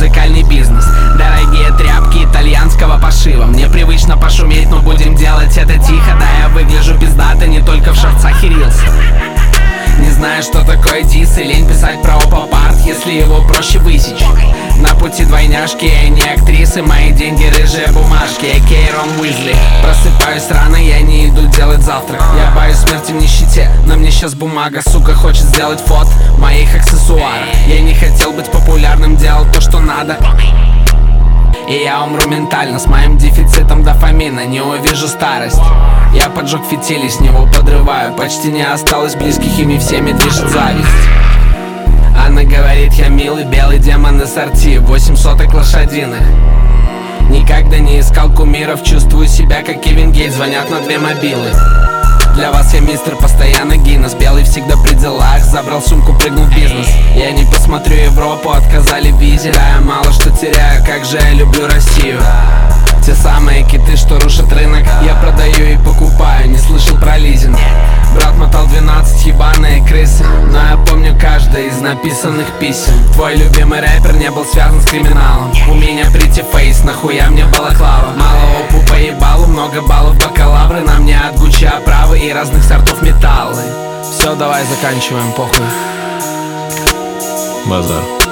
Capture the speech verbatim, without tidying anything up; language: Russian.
музыкальный бизнес. Дорогие тряпки итальянского пошива. Мне привычно пошуметь, но будем делать это тихо. Да, я выгляжу пиздато не только в шорцах и рилсах. Не знаю, что такое дис и лень писать про опа-парт, если его проще высечь. На пути двойняшки, я не актрисы, мои деньги рыжие бумажки, а кей Рон Уизли. Просыпаюсь рано, я не иду делать завтрак. Я боюсь смерти в нищете, но мне сейчас бумага, сука, хочет сделать фото моих аксессуаров. Я не хотел быть популярным, делал то, что надо. И я умру ментально с моим дефицитом дофамина, не увижу старость. Я поджег фитили, с него подрываю. Почти не осталось близких, ими всеми движет зависть. Она говорит, я милый белый демон ассорти, восемь соток лошадиных. Никогда не искал кумиров, чувствую себя как Кевин Гейт, звонят на две мобилы. Для вас я мистер постоянно Гиннес, белый всегда при делах, забрал сумку, прыгнул в бизнес. Я не посмотрю Европу, отказали в визе. Да, я мало что теряю, как же я люблю Россию. Те самые киты, что рушат рынок, я продаю и покупаю, не слышал про лизинг. Брат мотал двенадцать, ебаные крысы, но я помню каждое из написанных писем. Твой любимый рэпер не был связан с криминалом. У меня прийти фейс, нахуя мне балаклава. Мало опу по ебалу, много баллов бакалавры. На мне от Гуччи оправы и разных сортов металлы. Все, давай заканчиваем, похуй. Базар.